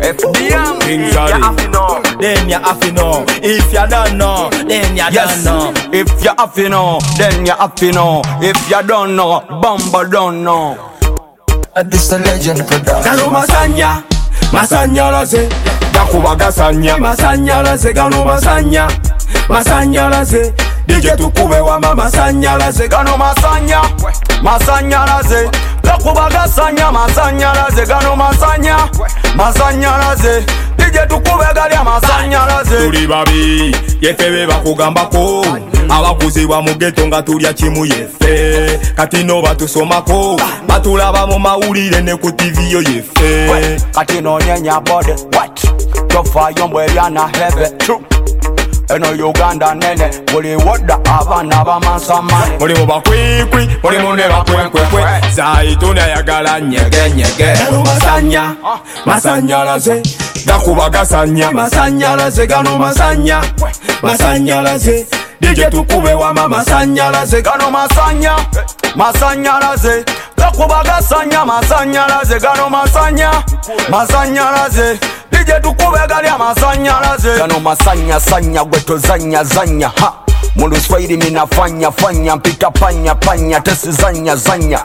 FDM. King Zari. Then you have to know. If you don't know, then you don't know. If you have to know, then you have to know. If you don't know, Bumble don't know. This the legend production. Gano masanya, masanya laze. Gakuba gasanya. Masanya laze, gano masanya. Masanya laze. DJ tukube wa masanya laze. Gano masanya, masanya laze. Gakuba gasanya, masanya laze. Gano masanya, masanya laze. DJ tukube gali masanya laze. Tuli babi, yefebe bakugambako. Abakuzibwa mu ghetto nga tulya kimu yefe. Kati no batusomako. Batulaba mu mawulire ne ku TV yo yefe. Kati no nyenya body. What? Tofa yombo ebyana hebe. True. Eno Uganda nene. Buli woda abana bamansamane. Muri mu bakwikwi, muri mu ne bakwekwekwe. Zaituni ayagala nyege nyege. Gano masanya, masanya laze. Gakuba gasanya. Masanya laze, gano masanya. Masanya laze. DJ tukube wa masanya laze. Gano masanya, masanya laze. Gakuba gasanya, masanya laze. Gano masanya, masanya laze. DJ tukube gali masanya laze. Gano masanya sanya gweto zanya zanya ha. Mundu Swahili minafanya fanya mpita panya panya tesi zanya zanya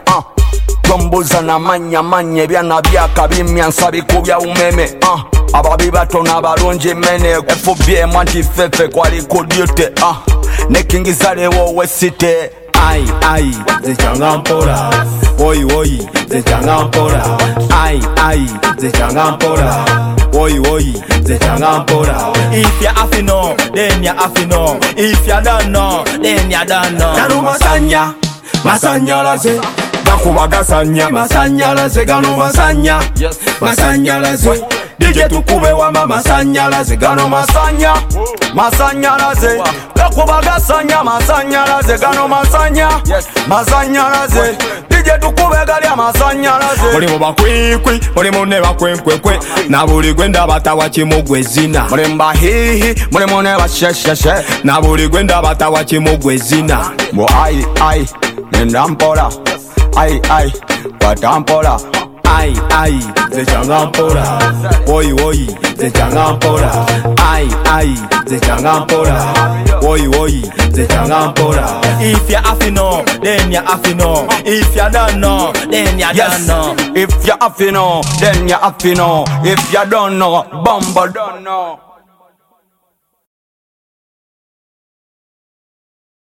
Tombuza na manya manye byana byaka bimya nsabi kubya umeme ababi batona balonje mene FBM antifefe kwali kodiote nekingizale wowe site. Ai ai zichangampora. Oi oi zichangampora. Ai ai zichangampora. Oi oi zichangampora. If you have to know, then you have to know. If you don't know, then you don't know. Gano masanya, masanya laze. Gakuba gasanya. Masanya laze, gano masanya. Masanya laze. DJ tukube wa masanya laze. Gano masanya, masanya laze. Gakuba gasanya, masanya laze. Gano masanya, masanya laze. DJ tukube gali masanya laze. Muri mu bakwikwi, muri mu ne bakwekwekwe. Na buli gwenda batawa kimugwe zina. Muri mbahihi, muri mu ne bashesheshe. Na buli gwenda batawa kimugwe zina. Mo ai, nenda mpola. Ai, watampola. Ai zichangampora. Oi oi zichangampora. Ai zichangampora. Oi oi zichangampora. If you have to know, then you have to know. If you don't know, then you don't know. If you have to know, then you have to know. If you don't know, Bumble don't know.